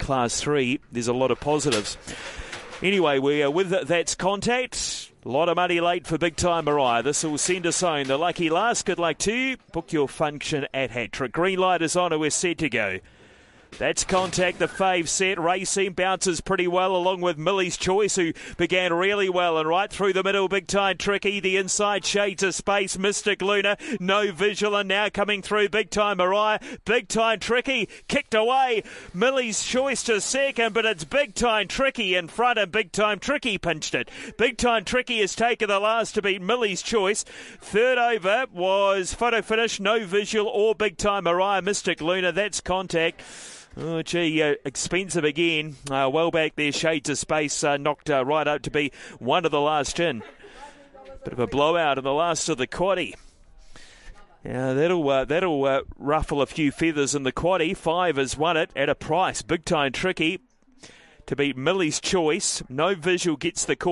Class 3, there's a lot of positives. Anyway, we are with That's Contact. A lot of money late for Big Time Mariah. This will send us home. The lucky last. Good luck to you. Book your function at Hat-Trick. Green light is on and we're set to go. That's Contact, the fave set. Racing bounces pretty well along with Millie's Choice, who began really well. And right through the middle, Big Time Tricky. The inside shades of space. Mystic Luna, No Visual, and now coming through Big Time Mariah. Big Time Tricky kicked away. Millie's Choice to second, but it's Big Time Tricky in front, and Big Time Tricky pinched it. Big Time Tricky has taken the last to beat Millie's Choice. Third over was Photo Finish, No Visual, or Big Time Mariah. Mystic Luna, That's Contact. Oh, gee, expensive again. Well back there, shades of space knocked right up to be one of the last in. Bit of a blowout in the last of the quaddie. Yeah, that'll ruffle a few feathers in the quaddie. 5 has won it at a price. Big Time Tricky to beat Millie's Choice. No Visual gets the call.